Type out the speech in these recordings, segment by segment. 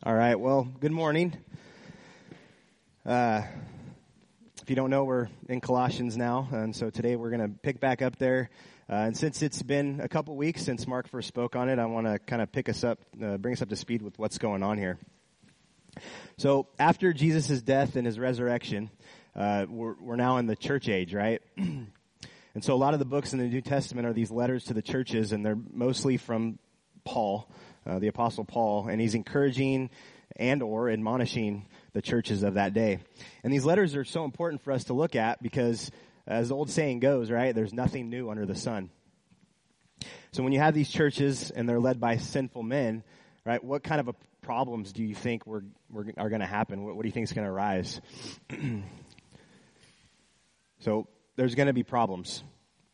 All right, well, good morning. If you don't know, we're in Colossians now, and so today we're going to pick back up there. And since it's been a couple weeks since Mark first spoke on it, I want to kind of pick us up, bring us up to speed with what's going on here. So after Jesus' death and his resurrection, we're now in the church age, right? And so a lot of the books in the New Testament are these letters to the churches, and they're mostly from Paul, the Apostle Paul, and he's encouraging and or admonishing the churches of that day. And these letters are so important for us to look at because, as the old saying goes, right, there's nothing new under the sun. So when you have these churches and they're led by sinful men, right, what kind of problems do you think are going to happen? What do you think is going to arise? So there's going to be problems.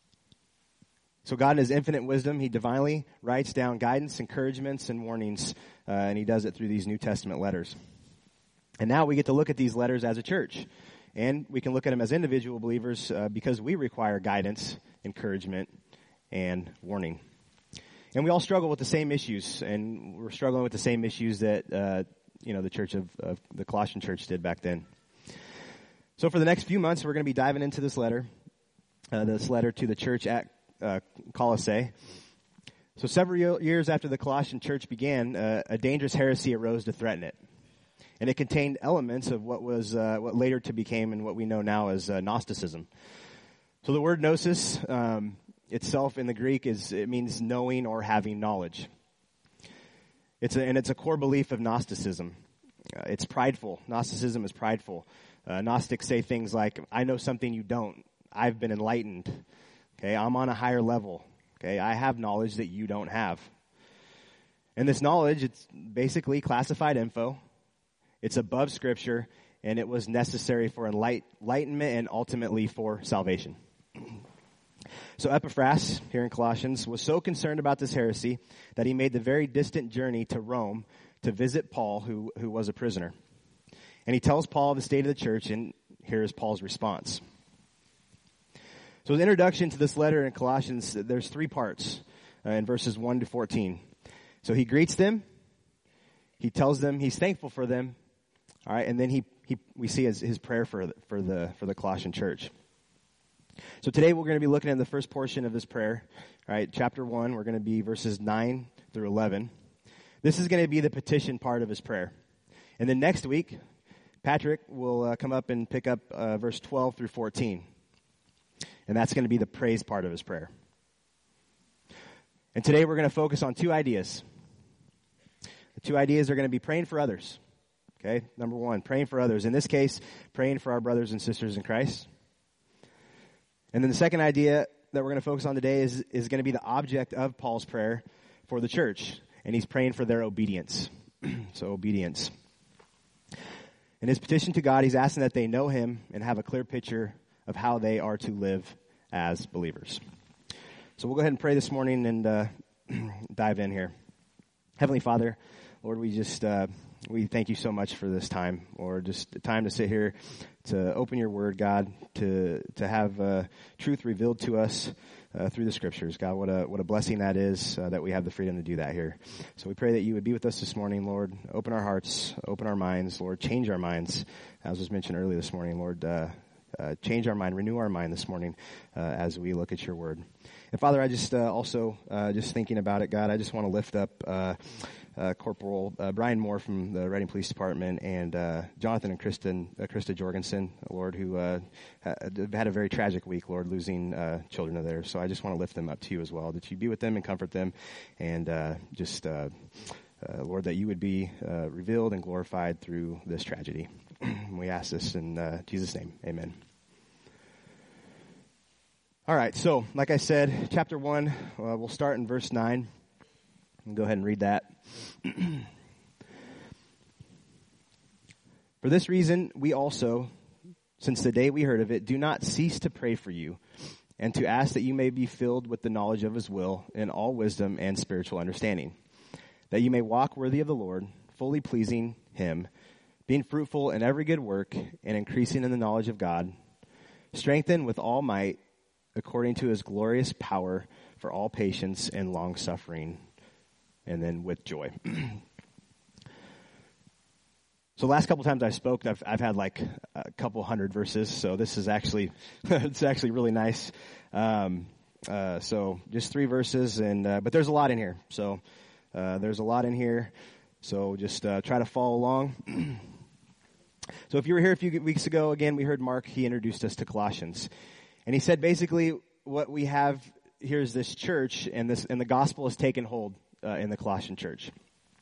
So God in his infinite wisdom, he divinely writes down guidance, encouragements, and warnings, and he does it through these New Testament letters. And now we get to look at these letters as a church, and we can look at them as individual believers because we require guidance, encouragement, and warning. And we all struggle with the same issues, and we're struggling with the same issues that the church of the Colossian church did back then. So for the next few months, we're going to be diving into this letter to the church at Colossae. So several years after the Colossian church began, a dangerous heresy arose to threaten it. And it contained elements of what what later to became and what we know now as Gnosticism. So the word gnosis itself in the Greek it means knowing or having knowledge. It's a core belief of Gnosticism. It's prideful. Gnosticism is prideful. Gnostics say things like, "I know something you don't. I've been enlightened. Okay, I'm on a higher level. Okay, I have knowledge that you don't have." And this knowledge, it's basically classified info. It's above Scripture, and it was necessary for enlightenment and ultimately for salvation. So Epaphras, here in Colossians, was so concerned about this heresy that he made the very distant journey to Rome to visit Paul, who was a prisoner. And he tells Paul the state of the church, and here is Paul's response. So the introduction to this letter in Colossians, there's 3 parts in verses 1 to 14. So he greets them, he tells them he's thankful for them, all right, and then we see his prayer for the Colossian church. So today we're going to be looking at the first portion of this prayer, all right, chapter 1. We're going to be verses 9 through 11. This is going to be the petition part of his prayer, and then next week Patrick will come up and pick up verse 12 through 14. And that's going to be the praise part of his prayer. And today we're going to focus on 2 ideas. The 2 ideas are going to be praying for others. Okay, number 1, praying for others. In this case, praying for our brothers and sisters in Christ. And then the second idea that we're going to focus on today is going to be the object of Paul's prayer for the church. And he's praying for their obedience. So obedience. In his petition to God, he's asking that they know him and have a clear picture of how they are to live as believers. So we'll go ahead and pray this morning and dive in here. Heavenly Father, Lord, we thank you so much for this time, or just the time to sit here, to open your word, God, to have truth revealed to us through the scriptures. God, what a blessing that is that we have the freedom to do that here. So we pray that you would be with us this morning, Lord. Open our hearts, open our minds, Lord. Change our minds, as was mentioned earlier this morning, Lord. Change our mind, renew our mind this morning as we look at your word. And Father, I just also thinking about it, God, I just want to lift up Corporal Brian Moore from the Reading Police Department and Jonathan and Krista Jorgensen, Lord, who had a very tragic week, Lord, losing children of theirs. So I just want to lift them up to you as well, that you be with them and comfort them, and Lord, that you would be revealed and glorified through this tragedy. We ask this in Jesus' name. Amen. All right, so like I said, chapter 1, we'll start in verse 9. I'll go ahead and read that. For this reason, we also, since the day we heard of it, do not cease to pray for you and to ask that you may be filled with the knowledge of his will in all wisdom and spiritual understanding, that you may walk worthy of the Lord, fully pleasing him, being fruitful in every good work and increasing in the knowledge of God, strengthened with all might according to his glorious power for all patience and long suffering, and then with joy. So last couple times I spoke, I've had like a couple hundred verses. So this is actually, it's actually really nice. So just 3 verses but there's a lot in here. So, there's a lot in here. So just, try to follow along. So if you were here a few weeks ago, again, we heard Mark, he introduced us to Colossians. And he said basically what we have here is this church and the gospel has taken hold, in the Colossian church.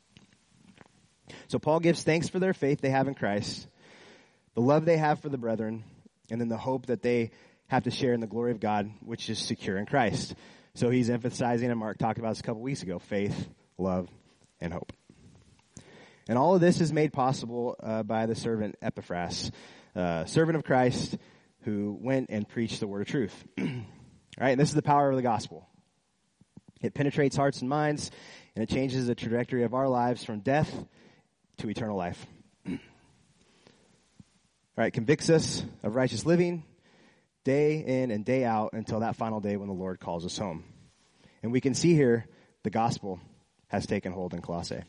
So Paul gives thanks for their faith they have in Christ, the love they have for the brethren, and then the hope that they have to share in the glory of God, which is secure in Christ. So he's emphasizing, and Mark talked about this a couple weeks ago, faith, love, and hope. And all of this is made possible by the servant Epaphras, servant of Christ, who went and preached the word of truth. All right, and this is the power of the gospel. It penetrates hearts and minds, and it changes the trajectory of our lives from death to eternal life. All right, convicts us of righteous living day in and day out until that final day when the Lord calls us home. And we can see here the gospel has taken hold in Colossae.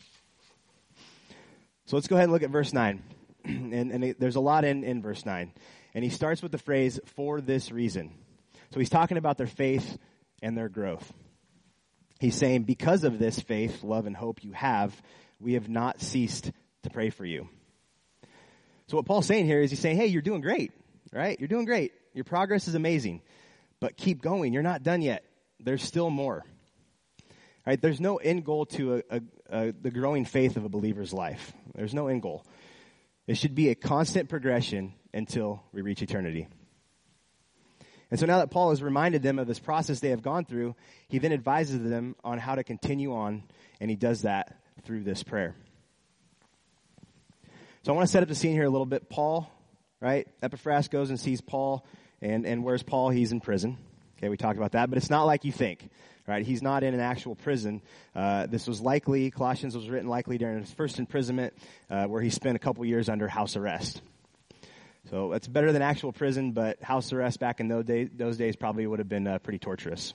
So let's go ahead and look at verse 9. And there's a lot in verse 9. And he starts with the phrase, for this reason. So he's talking about their faith and their growth. He's saying, because of this faith, love, and hope you have, we have not ceased to pray for you. So what Paul's saying here is he's saying, hey, you're doing great, right? You're doing great. Your progress is amazing. But keep going. You're not done yet. There's still more. Right? There's no end goal to the growing faith of a believer's life. There's no end goal. It should be a constant progression until we reach eternity. And so now that Paul has reminded them of this process they have gone through, he then advises them on how to continue on, and he does that through this prayer. So I want to set up the scene here a little bit. Paul, right? Epaphras goes and sees Paul, and where's Paul? He's in prison. Okay, we talked about that, but it's not like you think, right? He's not in an actual prison. This was likely, Colossians was written likely during his first imprisonment, where he spent a couple years under house arrest. So it's better than actual prison, but house arrest back in those days probably would have been pretty torturous.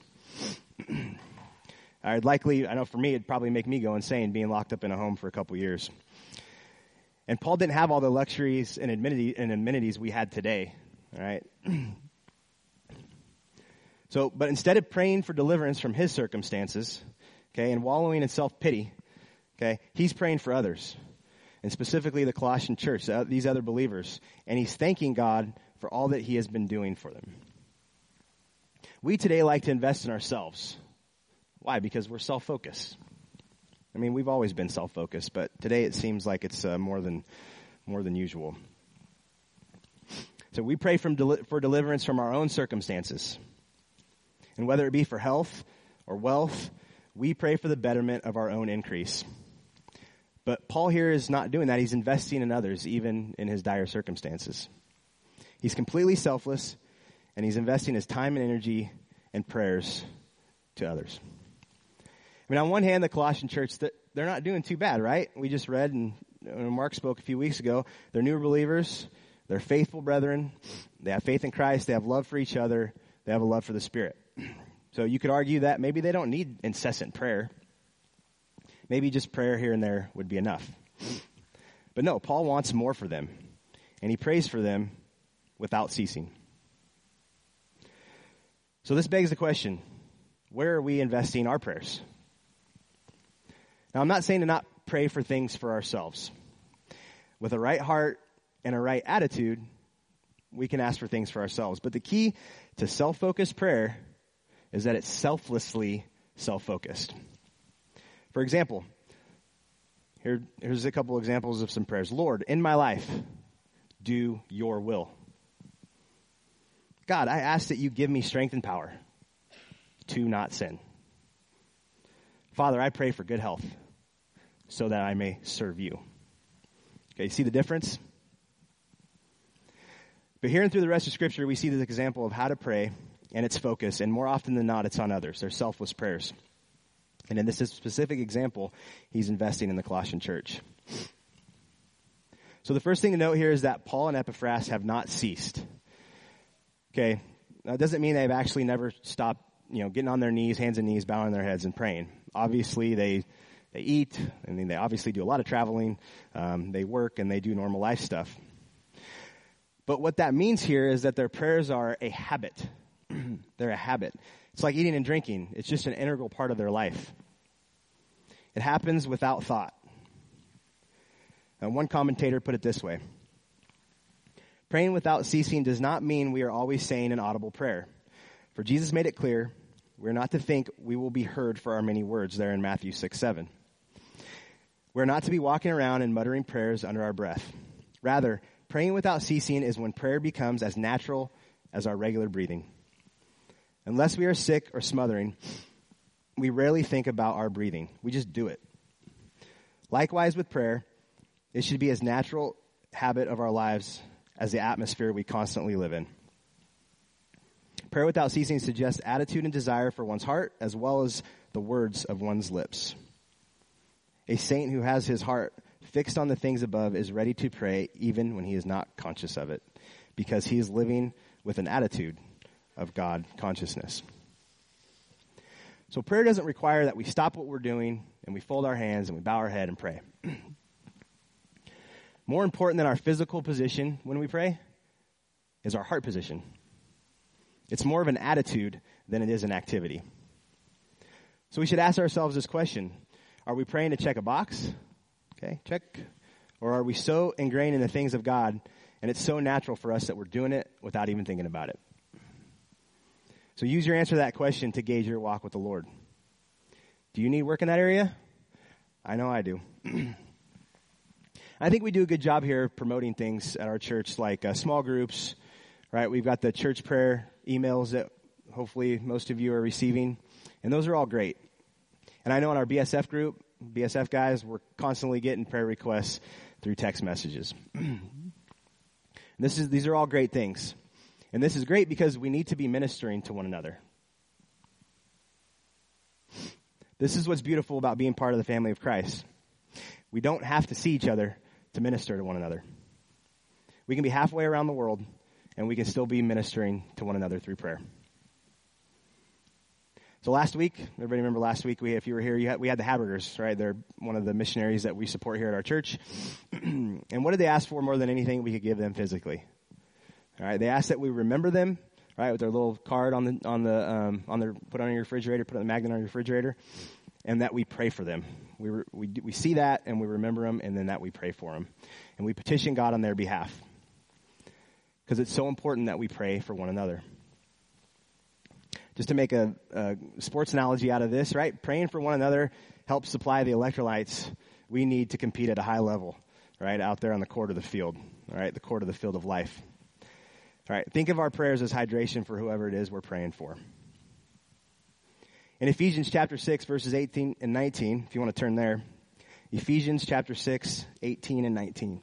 I know for me, it'd probably make me go insane being locked up in a home for a couple years. And Paul didn't have all the luxuries and amenities we had today, all right? So, but instead of praying for deliverance from his circumstances, okay, and wallowing in self-pity, okay, he's praying for others, and specifically the Colossian church, these other believers, and he's thanking God for all that he has been doing for them. We today like to invest in ourselves. Why? Because we're self-focused. I mean, we've always been self-focused, but today it seems like it's more than usual. So we pray for deliverance from our own circumstances. And whether it be for health or wealth, we pray for the betterment of our own increase. But Paul here is not doing that. He's investing in others, even in his dire circumstances. He's completely selfless, and he's investing his time and energy and prayers to others. I mean, on one hand, the Colossian church, they're not doing too bad, right? We just read, and when Mark spoke a few weeks ago, they're new believers, they're faithful brethren, they have faith in Christ, they have love for each other, they have a love for the Spirit. So you could argue that maybe they don't need incessant prayer. Maybe just prayer here and there would be enough. But no, Paul wants more for them, and he prays for them without ceasing. So this begs the question, where are we investing our prayers? Now, I'm not saying to not pray for things for ourselves. With a right heart and a right attitude, we can ask for things for ourselves. But the key to self-focused prayer is that it's selflessly self-focused. For example, here's a couple examples of some prayers. Lord, in my life, do your will. God, I ask that you give me strength and power to not sin. Father, I pray for good health so that I may serve you. Okay, see the difference? But here and through the rest of Scripture, we see this example of how to pray and its focus, and more often than not, it's on others. They're selfless prayers. And in this specific example, he's investing in the Colossian church. So the first thing to note here is that Paul and Epaphras have not ceased. Okay, that doesn't mean they've actually never stopped, getting on their knees, hands and knees, bowing their heads and praying. Obviously, they They eat, and then they obviously do a lot of traveling. They work, and they do normal life stuff. But what that means here is that their prayers are a habit. They're a habit. It's like eating and drinking. It's just an integral part of their life. It happens without thought. And one commentator put it this way: praying without ceasing does not mean we are always saying an audible prayer. For Jesus made it clear, we're not to think we will be heard for our many words there in Matthew 6:7. We're not to be walking around and muttering prayers under our breath. Rather, praying without ceasing is when prayer becomes as natural as our regular breathing. Unless we are sick or smothering, we rarely think about our breathing. We just do it. Likewise with prayer, it should be as natural habit of our lives as the atmosphere we constantly live in. Prayer without ceasing suggests attitude and desire for one's heart as well as the words of one's lips. A saint who has his heart fixed on the things above is ready to pray even when he is not conscious of it, because he is living with an attitude of God consciousness. So prayer doesn't require that we stop what we're doing and we fold our hands and we bow our head and pray. More important than our physical position when we pray is our heart position. It's more of an attitude than it is an activity. So we should ask ourselves this question: are we praying to check a box? Okay, check. Or are we so ingrained in the things of God and it's so natural for us that we're doing it without even thinking about it? So use your answer to that question to gauge your walk with the Lord. Do you need work in that area? I know I do. I think we do a good job here promoting things at our church, like small groups, right? We've got the church prayer emails that hopefully most of you are receiving, and those are all great. And I know in our BSF group, BSF guys, we're constantly getting prayer requests through text messages. These are all great things. And this is great because we need to be ministering to one another. This is what's beautiful about being part of the family of Christ. We don't have to see each other to minister to one another. We can be halfway around the world, and we can still be ministering to one another through prayer. So last week, everybody remember last week, if you were here, we had the Habergers, right? They're one of the missionaries that we support here at our church. And what did they ask for more than anything we could give them physically? All right, they asked that we remember them, right, with their little card on their put on your refrigerator, put on the magnet on your refrigerator, and that we pray for them. We see that and we remember them, and then that we pray for them, and we petition God on their behalf, because it's so important that we pray for one another. Just to make a sports analogy out of this, right? Praying for one another helps supply the electrolytes we need to compete at a high level, right, out there on the court of the field, all right, the court of the field of life. All right, think of our prayers as hydration for whoever it is we're praying for. In Ephesians chapter 6, verses 18 and 19, if you want to turn there. Ephesians chapter 6, 18 and 19.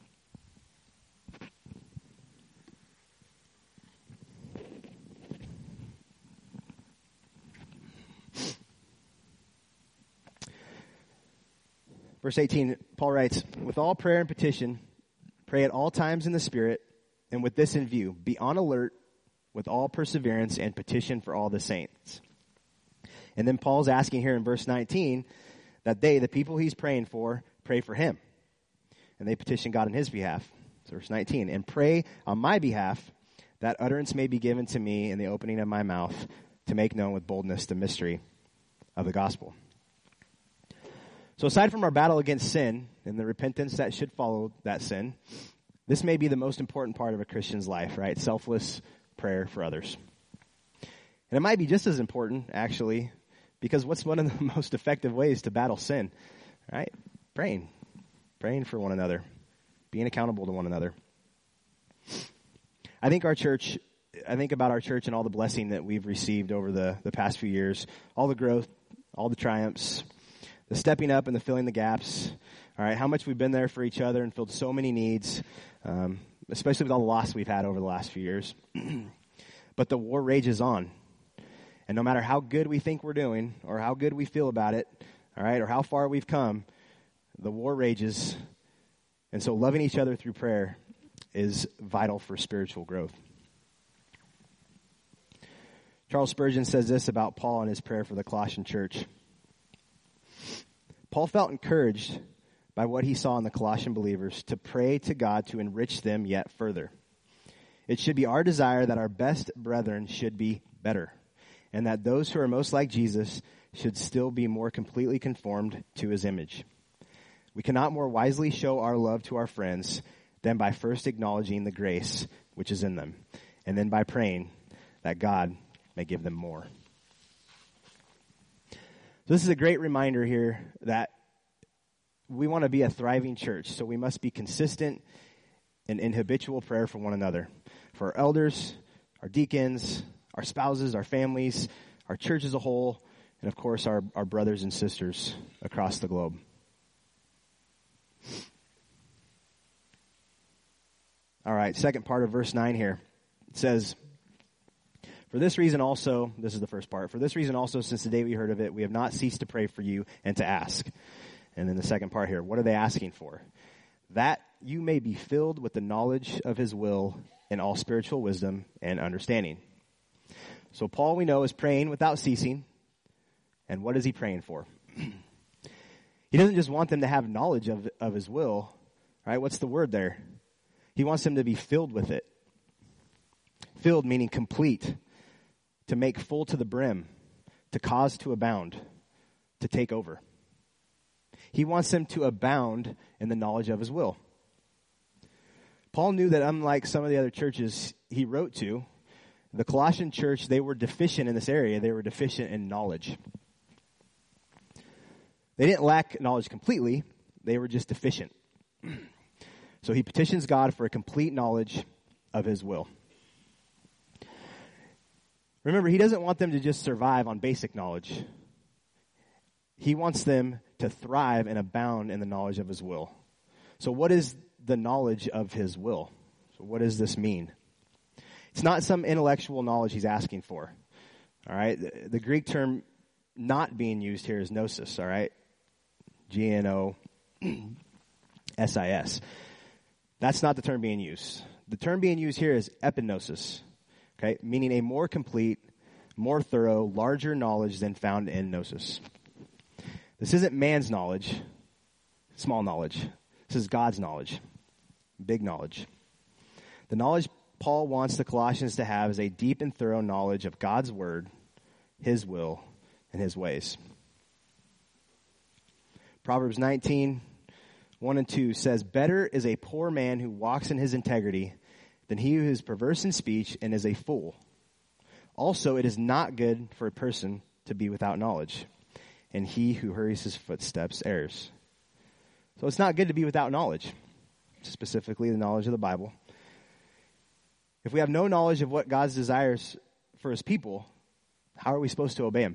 Verse 18, Paul writes, "With all prayer and petition, pray at all times in the Spirit, and with this in view, be on alert with all perseverance and petition for all the saints." And then Paul's asking here in verse 19 that they, the people he's praying for, pray for him. And they petition God on his behalf. So verse 19, "And pray on my behalf that utterance may be given to me in the opening of my mouth to make known with boldness the mystery of the gospel." So aside from our battle against sin and the repentance that should follow that sin, this may be the most important part of a Christian's life, right? Selfless prayer for others. And it might be just as important, actually, because what's one of the most effective ways to battle sin, right? Praying. Praying for one another. Being accountable to one another. I think about our church and all the blessing that we've received over the past few years. All the growth, all the triumphs, the stepping up and the filling the gaps. All right, how much we've been there for each other and filled so many needs, especially with all the loss we've had over the last few years. But the war rages on. And no matter how good we think we're doing or how good we feel about it, all right, or how far we've come, the war rages. And so loving each other through prayer is vital for spiritual growth. Charles Spurgeon says this about Paul and his prayer for the Colossian church. Paul felt encouraged by what he saw in the Colossian believers to pray to God to enrich them yet further. It should be our desire that our best brethren should be better, and that those who are most like Jesus should still be more completely conformed to his image. We cannot more wisely show our love to our friends than by first acknowledging the grace which is in them, and then by praying that God may give them more. So this is a great reminder here that we want to be a thriving church, so we must be consistent and in habitual prayer for one another, for our elders, our deacons, our spouses, our families, our church as a whole, and of course our brothers and sisters across the globe. All right, second part of verse 9 here. It says, for this reason also, this is the first part, for this reason also, since the day we heard of it, we have not ceased to pray for you and to ask. And then the second part here, what are they asking for? That you may be filled with the knowledge of his will and all spiritual wisdom and understanding. So Paul, we know, is praying without ceasing. And what is he praying for? He doesn't just want them to have knowledge of his will, right? What's the word there? He wants them to be filled with it. Filled meaning complete, to make full to the brim, to cause to abound, to take over. He wants them to abound in the knowledge of his will. Paul knew that unlike some of the other churches he wrote to, the Colossian church, they were deficient in this area. They were deficient in knowledge. They didn't lack knowledge completely. They were just deficient. So he petitions God for a complete knowledge of his will. Remember, he doesn't want them to just survive on basic knowledge. He wants them to thrive and abound in the knowledge of his will. So what is the knowledge of his will? So what does this mean? It's not some intellectual knowledge he's asking for. All right? The Greek term not being used here is gnosis, all right? Gnosis. That's not the term being used. The term being used here is epignosis, okay? Meaning a more complete, more thorough, larger knowledge than found in gnosis. This isn't man's knowledge, small knowledge. This is God's knowledge, big knowledge. The knowledge Paul wants the Colossians to have is a deep and thorough knowledge of God's word, his will, and his ways. Proverbs 19, 1 and 2 says, better is a poor man who walks in his integrity than he who is perverse in speech and is a fool. Also, it is not good for a person to be without knowledge, and he who hurries his footsteps errs. So it's not good to be without knowledge, specifically the knowledge of the Bible. If we have no knowledge of what God's desires for his people, how are we supposed to obey him?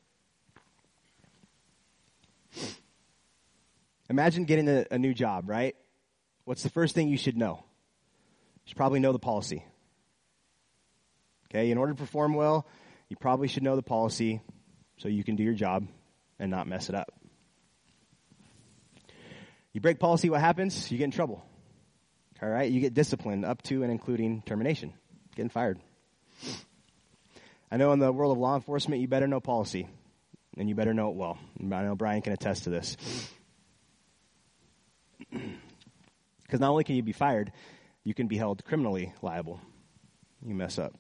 Imagine getting a new job, right? What's the first thing you should know? You should probably know the policy. Okay, in order to perform well, you probably should know the policy so you can do your job and not mess it up. You break policy, what happens? You get in trouble. All right, you get disciplined up to and including termination, getting fired. I know in the world of law enforcement, you better know policy, and you better know it well. I know Brian can attest to this. Because not only can you be fired, you can be held criminally liable. You mess up.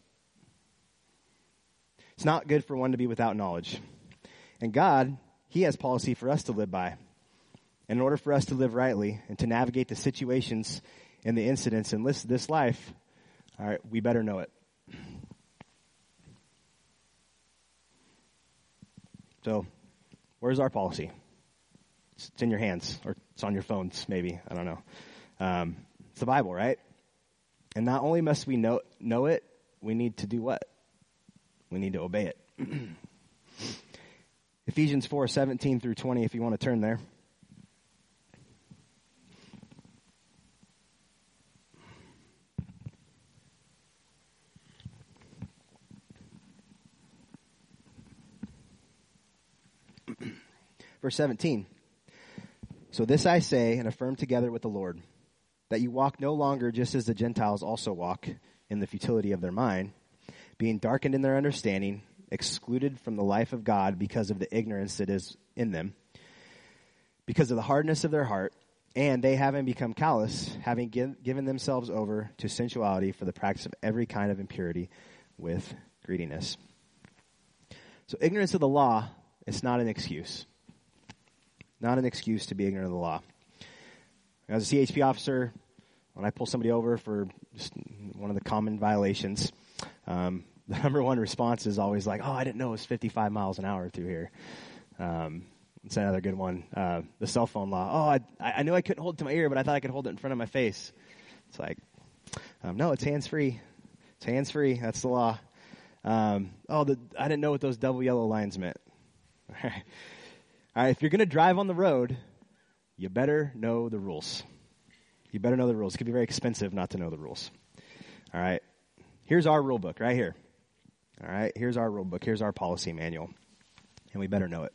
It's not good for one to be without knowledge. And God, he has policy for us to live by. And in order for us to live rightly and to navigate the situations and the incidents in this life, all right, we better know it. So, where's our policy? It's in your hands, or it's on your phones, maybe. I don't know. It's the Bible, right? And not only must we know it, we need to do what? We need to obey it. Ephesians 4:17 through 20, if you want to turn there. Verse 17. So this I say and affirm together with the Lord, that you walk no longer just as the Gentiles also walk in the futility of their mind, being darkened in their understanding, excluded from the life of God because of the ignorance that is in them, because of the hardness of their heart, and they, having become callous, having given themselves over to sensuality for the practice of every kind of impurity with greediness. So ignorance of the law is not an excuse. Not an excuse to be ignorant of the law. As a CHP officer, when I pull somebody over for just one of the common violations, the number one response is always like, oh, I didn't know it was 55 miles an hour through here. It's another good one. The cell phone law. Oh, I knew I couldn't hold it to my ear, but I thought I could hold it in front of my face. It's like, no, it's hands-free. It's hands-free. That's the law. I didn't know what those double yellow lines meant. All right, if you're going to drive on the road, you better know the rules. You better know the rules. It could be very expensive not to know the rules. All right, here's our rule book right here. All right, here's our rule book. Here's our policy manual, and we better know it.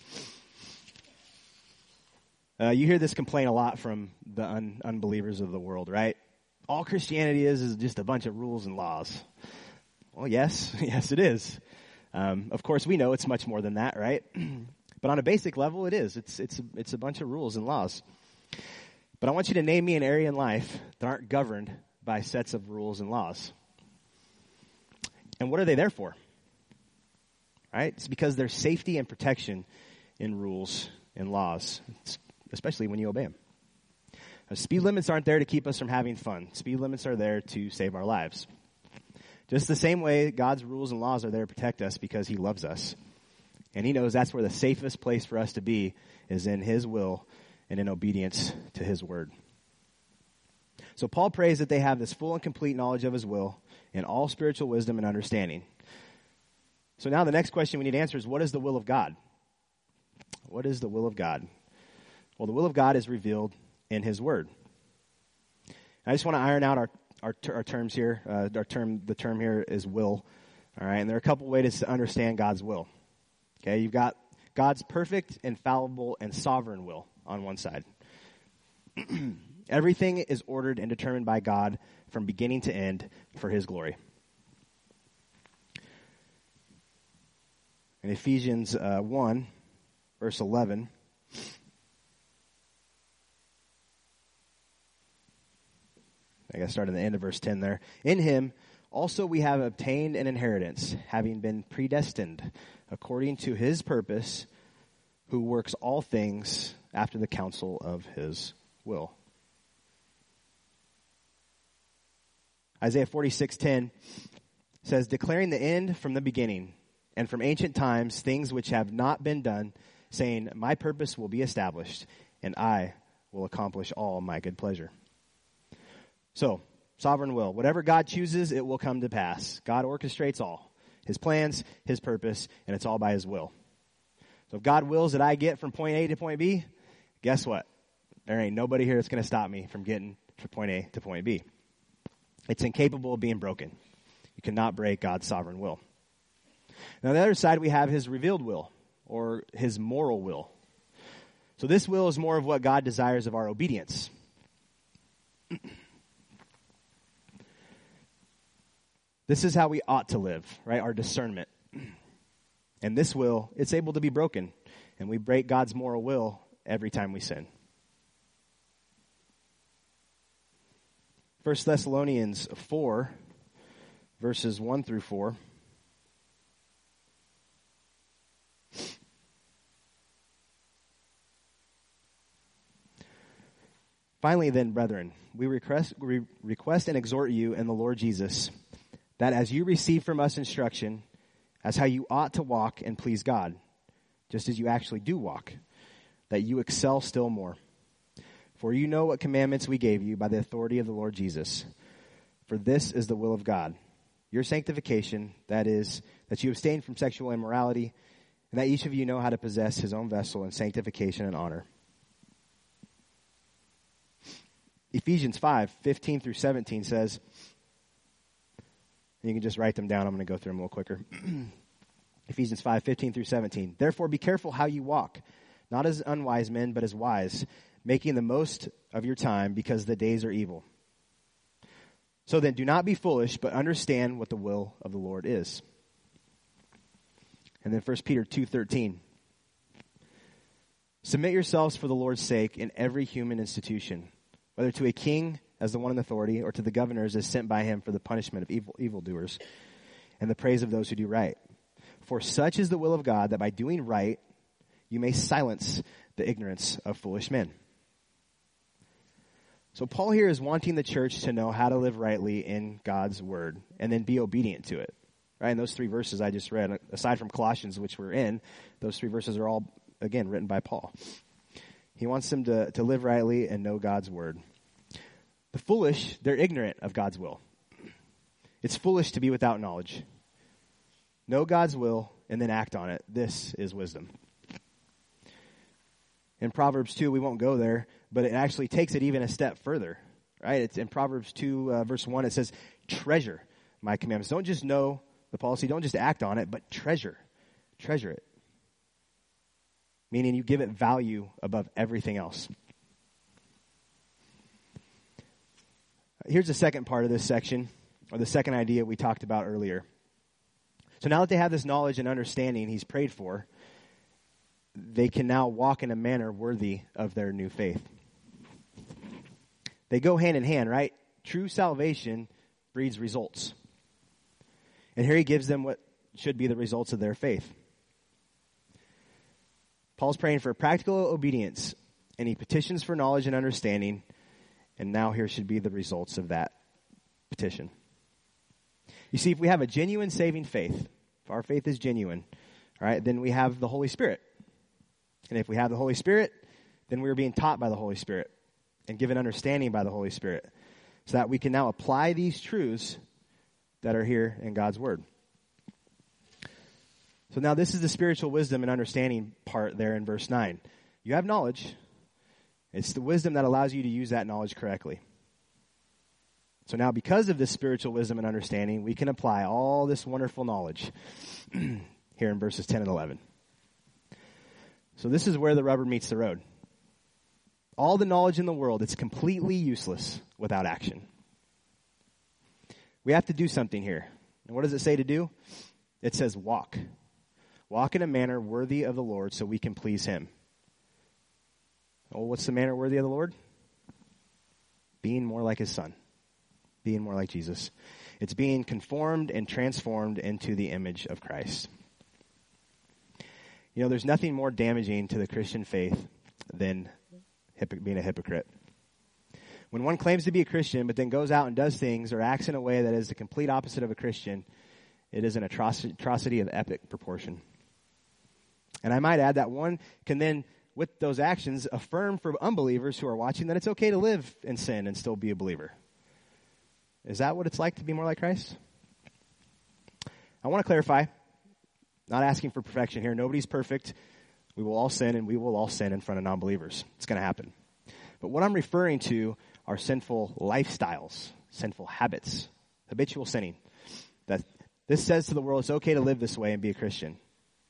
You hear this complaint a lot from the unbelievers of the world, right? All Christianity is just a bunch of rules and laws. Well, yes, it is. Of course, we know it's much more than that, right? But on a basic level, it is. It's a bunch of rules and laws. But I want you to name me an area in life that aren't governed by sets of rules and laws. And what are they there for? Right? It's because there's safety and protection in rules and laws, especially when you obey them. Speed limits aren't there to keep us from having fun. Speed limits are there to save our lives. Just the same way God's rules and laws are there to protect us because he loves us. And he knows that's where the safest place for us to be is in his will and in obedience to his word. So Paul prays that they have this full and complete knowledge of his will in all spiritual wisdom and understanding. So now the next question we need to answer is, what is the will of God? What is the will of God? Well, the will of God is revealed in his word. I just want to iron out our terms here. The term here is will. All right, and there are a couple ways to understand God's will. Okay, you've got God's perfect, infallible, and sovereign will on one side. Everything is ordered and determined by God from beginning to end for his glory. In Ephesians 1, verse 11, I guess start at the end of verse 10 there. In him also we have obtained an inheritance, having been predestined according to his purpose, who works all things after the counsel of his will. Isaiah 46:10 says, declaring the end from the beginning, and from ancient times things which have not been done, saying, my purpose will be established, and I will accomplish all my good pleasure. So, sovereign will. Whatever God chooses, it will come to pass. God orchestrates all. His plans, his purpose, and it's all by his will. So if God wills that I get from point A to point B, guess what? There ain't nobody here that's going to stop me from getting from point A to point B. It's incapable of being broken. You cannot break God's sovereign will. Now, on the other side, we have his revealed will, or his moral will. So this will is more of what God desires of our obedience. This is how we ought to live, right? Our discernment. And this will, it's able to be broken. And we break God's moral will every time we sin. 1 Thessalonians 4, verses 1 through 4. Finally then, brethren, we request and exhort you in the Lord Jesus, that as you receive from us instruction, as how you ought to walk and please God, just as you actually do walk, that you excel still more. For you know what commandments we gave you by the authority of the Lord Jesus. For this is the will of God, your sanctification, that is, that you abstain from sexual immorality, and that each of you know how to possess his own vessel in sanctification and honor. Ephesians 5:15 through 17 says, you can just write them down. I'm going to go through them a little quicker. Ephesians 5:15 through 17. Therefore, be careful how you walk, not as unwise men, but as wise, making the most of your time because the days are evil. So then, do not be foolish, but understand what the will of the Lord is. And then 1 Peter 2:13 Submit yourselves for the Lord's sake in every human institution, whether to a king as the one in authority or to the governors as sent by him for the punishment of evildoers and the praise of those who do right. For such is the will of God, that by doing right you may silence the ignorance of foolish men. So Paul here is wanting the church to know how to live rightly in God's word and then be obedient to it. Right? And those 3 verses I just read, aside from Colossians, which we're in, those 3 verses are all, again, written by Paul. He wants them to live rightly and know God's word. The foolish, they're ignorant of God's will. It's foolish to be without knowledge. Know God's will and then act on it. This is wisdom. In Proverbs 2, we won't go there, but it actually takes it even a step further. Right? It's in Proverbs 2, verse 1, it says, treasure my commandments. Don't just know the policy, don't just act on it, but treasure it. Meaning you give it value above everything else. Here's the second part of this section, or the second idea we talked about earlier. So now that they have this knowledge and understanding he's prayed for, they can now walk in a manner worthy of their new faith. They go hand in hand, right? True salvation breeds results. And here he gives them what should be the results of their faith. Paul's praying for practical obedience, and he petitions for knowledge and understanding, and now here should be the results of that petition. You see, if we have a genuine saving faith, if our faith is genuine, all right, then we have the Holy Spirit. And if we have the Holy Spirit, then we are being taught by the Holy Spirit and given understanding by the Holy Spirit, so that we can now apply these truths that are here in God's word. So now this is the spiritual wisdom and understanding part there in verse 9. You have knowledge. It's the wisdom that allows you to use that knowledge correctly. So now because of this spiritual wisdom and understanding, we can apply all this wonderful knowledge here in verses 10 and 11. So this is where the rubber meets the road. All the knowledge in the world, it's completely useless without action. We have to do something here. And what does it say to do? It says walk. Walk in a manner worthy of the Lord so we can please him. Oh, what's the manner worthy of the Lord? Being more like his son. Being more like Jesus. It's being conformed and transformed into the image of Christ. You know, there's nothing more damaging to the Christian faith than being a hypocrite. When one claims to be a Christian, but then goes out and does things or acts in a way that is the complete opposite of a Christian, it is an atrocity of epic proportion. And I might add that one can then, with those actions, affirm for unbelievers who are watching that it's okay to live in sin and still be a believer. Is that what it's like to be more like Christ? I want to clarify, not asking for perfection here. Nobody's perfect. We will all sin, and we will all sin in front of non-believers. It's going to happen. But what I'm referring to are sinful lifestyles, sinful habits, habitual sinning. That this says to the world it's okay to live this way and be a Christian.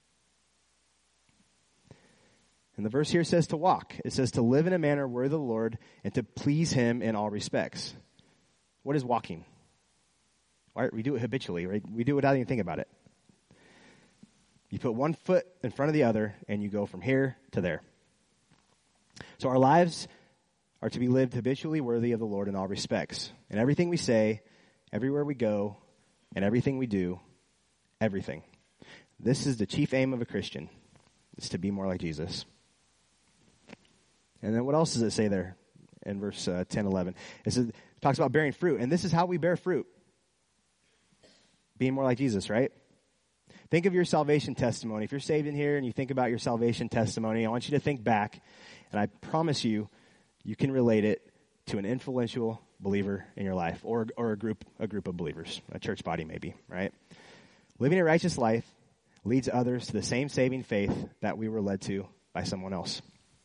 And the verse here says to walk. It says to live in a manner worthy of the Lord and to please him in all respects. What is walking? Right, we do it habitually, right? We do it without even thinking about it. You put one foot in front of the other and you go from here to there. So our lives are to be lived habitually worthy of the Lord in all respects. In everything we say, everywhere we go, and everything we do, everything. This is the chief aim of a Christian, is to be more like Jesus. And then what else does it say there in verse 10, 11? It talks about bearing fruit, and this is how we bear fruit. Being more like Jesus, right? Think of your salvation testimony. If you're saved in here and you think about your salvation testimony, I want you to think back, and I promise you, you can relate it to an influential believer in your life, or a group of believers, a church body maybe, right? Living a righteous life leads others to the same saving faith that we were led to by someone else.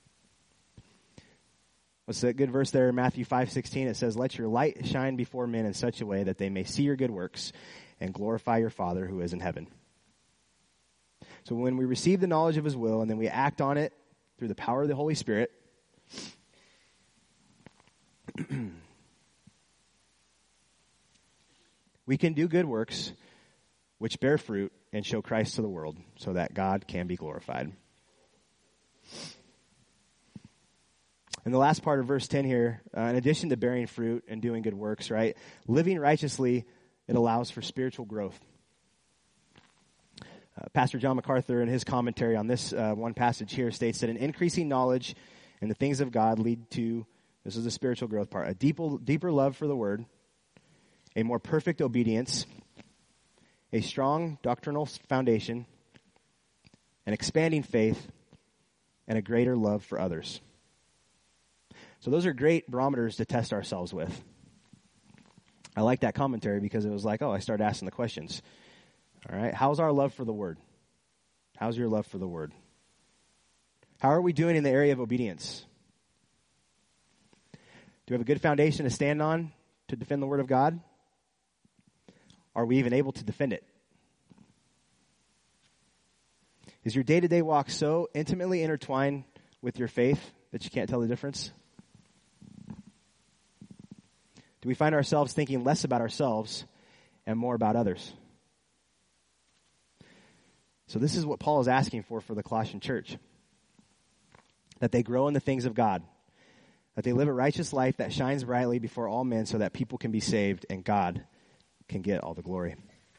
What's that good verse there in Matthew 5:16? It says, "Let your light shine before men in such a way that they may see your good works and glorify your Father who is in heaven." So when we receive the knowledge of his will and then we act on it through the power of the Holy Spirit, we can do good works which bear fruit and show Christ to the world so that God can be glorified. In the last part of verse 10 here, in addition to bearing fruit and doing good works, right, living righteously, it allows for spiritual growth. Pastor John MacArthur, in his commentary on this one passage here, states that an increasing knowledge in the things of God lead to, this is the spiritual growth part, a deeper love for the Word, a more perfect obedience, a strong doctrinal foundation, an expanding faith, and a greater love for others. So those are great barometers to test ourselves with. I like that commentary because it was like, I started asking the questions. All right, how's our love for the Word? How's your love for the Word? How are we doing in the area of obedience? Do we have a good foundation to stand on to defend the Word of God? Are we even able to defend it? Is your day-to-day walk so intimately intertwined with your faith that you can't tell the difference? Do we find ourselves thinking less about ourselves and more about others? So this is what Paul is asking for the Colossian church. That they grow in the things of God. That they live a righteous life that shines brightly before all men so that people can be saved and God can get all the glory.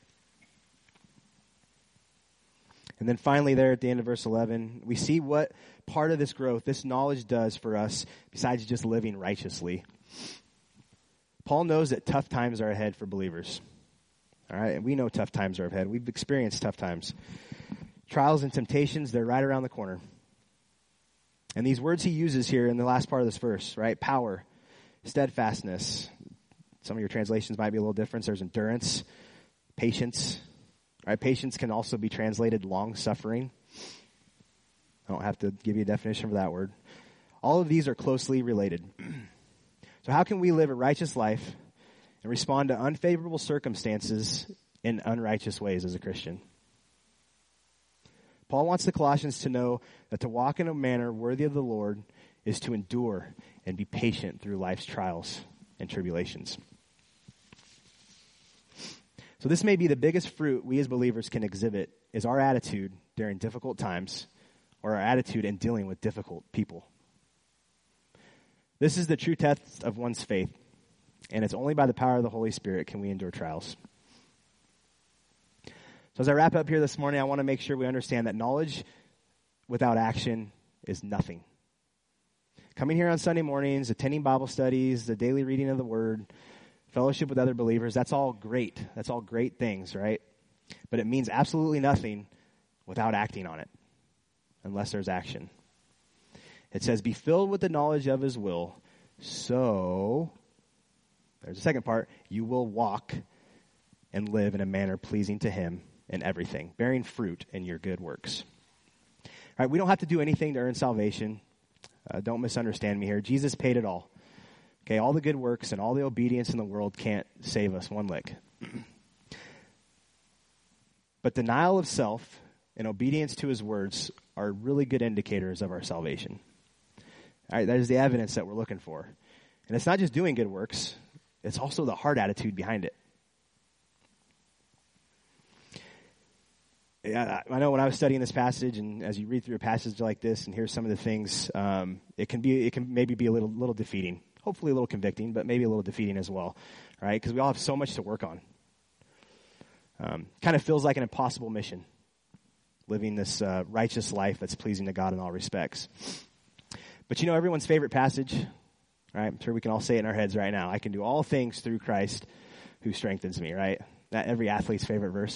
And then finally there at the end of verse 11, we see what part of this growth, this knowledge does for us besides just living righteously. Paul knows that tough times are ahead for believers. All right, and we know tough times are ahead. We've experienced tough times. Trials and temptations, they're right around the corner. And these words he uses here in the last part of this verse, right? Power, steadfastness. Some of your translations might be a little different. There's endurance, patience. Right? Patience can also be translated long-suffering. I don't have to give you a definition for that word. All of these are closely related. So how can we live a righteous life and respond to unfavorable circumstances in unrighteous ways as a Christian? Paul wants the Colossians to know that to walk in a manner worthy of the Lord is to endure and be patient through life's trials and tribulations. So this may be the biggest fruit we as believers can exhibit is our attitude during difficult times or our attitude in dealing with difficult people. This is the true test of one's faith, and it's only by the power of the Holy Spirit can we endure trials. So as I wrap up here this morning, I want to make sure we understand that knowledge without action is nothing. Coming here on Sunday mornings, attending Bible studies, the daily reading of the Word, fellowship with other believers, that's all great. That's all great things, right? But it means absolutely nothing without acting on it, unless there's action. It says, be filled with the knowledge of His will, so, there's the second part, you will walk and live in a manner pleasing to Him in everything, bearing fruit in your good works. All right, we don't have to do anything to earn salvation. Don't misunderstand me here. Jesus paid it all. Okay, all the good works and all the obedience in the world can't save us one lick. But denial of self and obedience to His words are really good indicators of our salvation. All right, that is the evidence that we're looking for. And it's not just doing good works, it's also the heart attitude behind it. Yeah, I know when I was studying this passage, and as you read through a passage like this and hear some of the things, it can maybe be a little defeating. Hopefully a little convicting, but maybe a little defeating as well, right? Because we all have so much to work on. Kind of feels like an impossible mission, living this righteous life that's pleasing to God in all respects. But you know everyone's favorite passage, right? I'm sure we can all say it in our heads right now. I can do all things through Christ who strengthens me, right? That every athlete's favorite verse.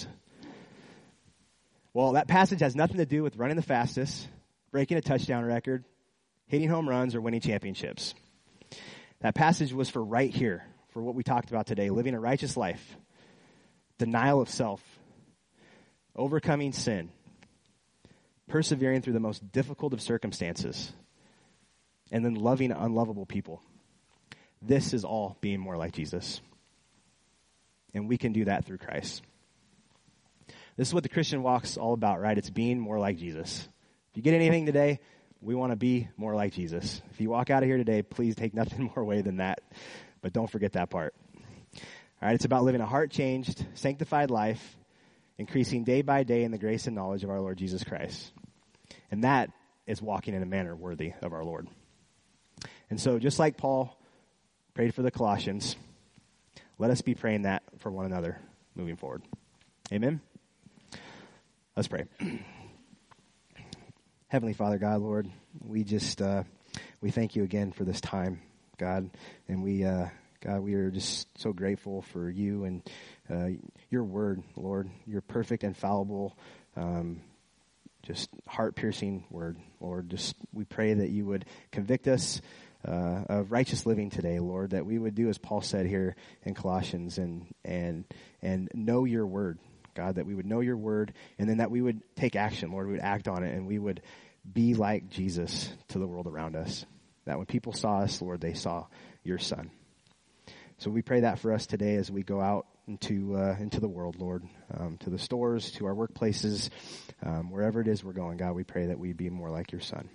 Well, that passage has nothing to do with running the fastest, breaking a touchdown record, hitting home runs, or winning championships. That passage was for right here, for what we talked about today, living a righteous life, denial of self, overcoming sin, persevering through the most difficult of circumstances, and then loving unlovable people. This is all being more like Jesus. And we can do that through Christ. This is what the Christian walk's all about, right? It's being more like Jesus. If you get anything today, we want to be more like Jesus. If you walk out of here today, please take nothing more away than that. But don't forget that part. All right, it's about living a heart-changed, sanctified life, increasing day by day in the grace and knowledge of our Lord Jesus Christ. And that is walking in a manner worthy of our Lord. And so just like Paul prayed for the Colossians, let us be praying that for one another moving forward. Amen? Let's pray. Heavenly Father, God, Lord, we just, we thank you again for this time, God. And we, God, we are just so grateful for you and your word, Lord, your perfect, infallible, just heart-piercing word, Lord. Just we pray that you would convict us of righteous living today, Lord, that we would do as Paul said here in Colossians and know your word, God, that we would know your word, and then that we would take action, Lord, we would act on it, and we would be like Jesus to the world around us. That when people saw us, Lord, they saw your Son. So we pray that for us today as we go out into the world, Lord, to the stores, to our workplaces, wherever it is we're going, God, we pray that we be more like your Son.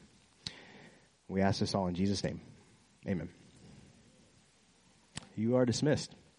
We ask this all in Jesus' name. Amen. You are dismissed.